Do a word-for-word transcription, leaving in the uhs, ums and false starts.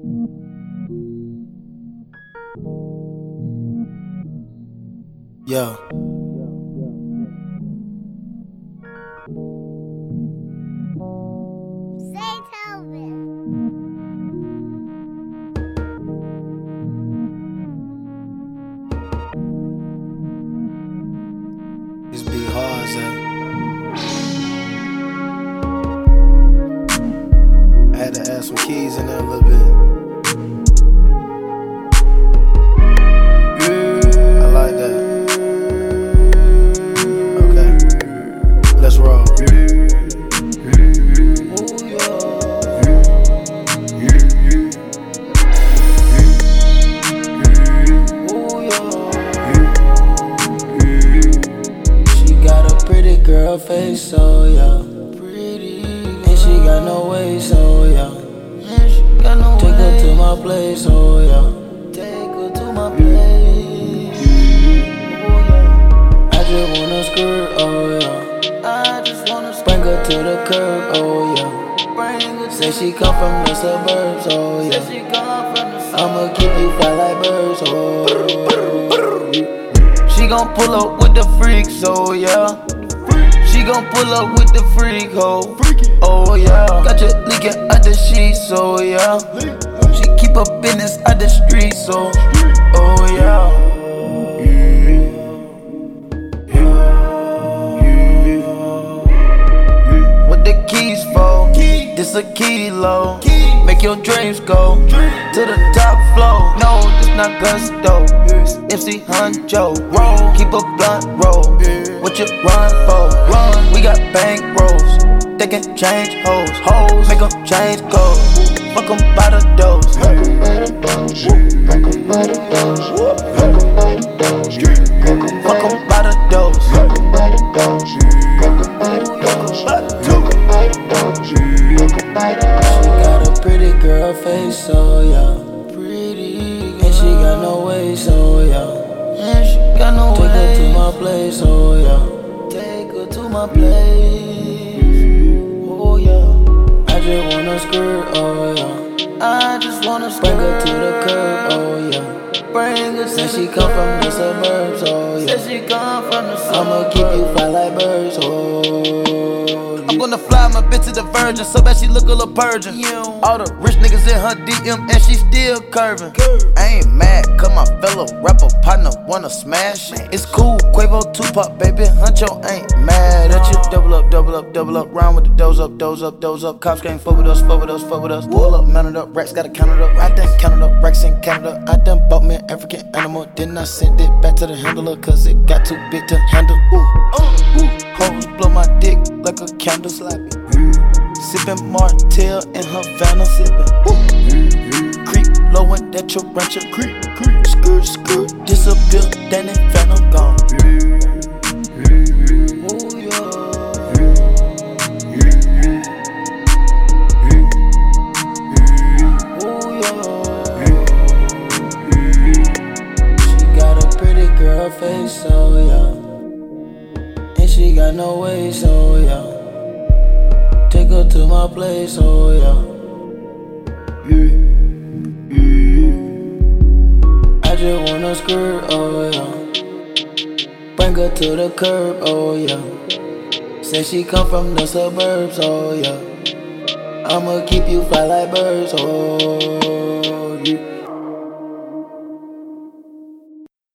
Yo. This be hard, Zay. I had to add some keys in there a little bit. I like that. Okay, let's roll. Girl face, so yeah, pretty, and she got no waist, so yeah, and she got no take her to my place, oh yeah, take her to my place, oh yeah. I just wanna skirt, oh yeah, I just wanna bring her to the curb, oh yeah, bring her. Say she come from the suburbs, oh yeah, she come from the suburbs. I'ma keep you fly like birds, oh. She gon' pull up with the freaks, oh yeah. She gon' pull up with the freak hoe. Oh yeah. Got you leaking out the sheets, oh yeah. She keep her business out the streets, so oh yeah. What the keys for? This a kilo. Make your dreams go to the top floor. No, this not gusto. It's M C Huncho. Roll, keep a blunt roll. What you run for? Run, we got bank rolls. They can change hoes, hoes, make them change goals. Fuck them by the dose. Fuck them by the dose. Fuck them by the dose. Fuck them by the dose. Fuck them by the dose. Fuck them by the dose. Fuck them by the dose. Fuck them by the dose. She got a pretty girl face, so yeah, pretty, and she got no waist, so yeah, and she got no take her to my place, oh yeah, take her to my place, oh yeah. I just wanna skirt, oh yeah, I just wanna skirt. Bring her to the curb, oh yeah, bring her. Say she come from the suburbs, oh yeah, say she come from the suburbs. I'ma keep you fly like birds, oh. I'm gonna fly my bitch to the Virgin, so bad she look a little purging. All the rich niggas in her D M and she still curving. I ain't mad, cause my fellow rapper partner wanna smash. It's cool, Quavo, Tupac, baby, Huncho ain't mad at you. Double up, double up, double up, round with the doze up, doze up, doze up. Cops can't fuck with us, fuck with us, fuck with us. Pull up, mounted up, racks gotta count it up. I done counted up, racks in Canada. I done bought me an African animal, then I sent it back to the handler, cause it got too big to handle. Ooh, uh, ooh, hoes blow my dick like a candle, slapping. Sippin' Martell in Havana, sippin'. Creep low in that tarantula, creep, creep. Skirt, skirt, disappear, then it phantom gone. Oh yeah. Oh yeah. She got a pretty girl face, oh yeah, and she got no waist, oh yeah. Take her to my place, oh yeah. Yeah, yeah. I just wanna skirt, oh yeah. Bring her to the curb, oh yeah. Say she come from the suburbs, oh yeah. I'ma keep you fly like birds, oh.